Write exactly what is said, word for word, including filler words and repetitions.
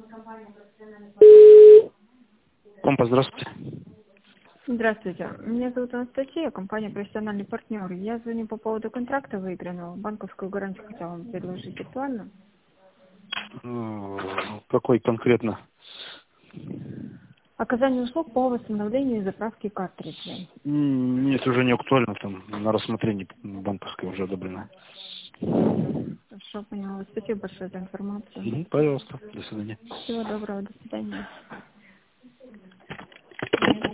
Компас, здравствуйте. Здравствуйте. Меня зовут Анастасия, компания «Профессиональный партнер». Я звоню по поводу контракта выигранного. Банковскую гарантию хотела вам предложить. Актуально? М, Какой конкретно? Оказание услуг по восстановлению и заправке картриджей. М, Нет, уже не актуально, там на рассмотрении банковской уже одобрено. Угу. Хорошо, поняла. Спасибо большое за информацию. Мгм, Пожалуйста, до свидания. Всего доброго, до свидания.